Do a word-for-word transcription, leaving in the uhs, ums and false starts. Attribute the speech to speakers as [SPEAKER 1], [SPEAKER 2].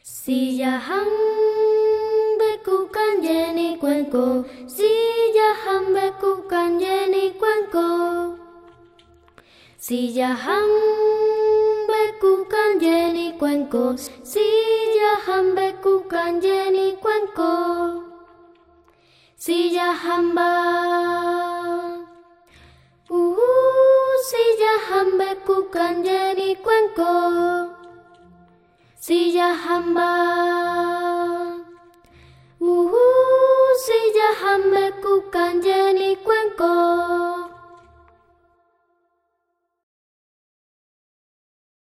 [SPEAKER 1] Si ya hang bekukan jeni kuenko, si ya hang bekukan jeni kuenko, si ya hang bekukan jeni kuenko, si ya hang bekukan jeni kuenko, si ya hamba, uh, si ya hang bekukan jeni kuenko. Si ya hamba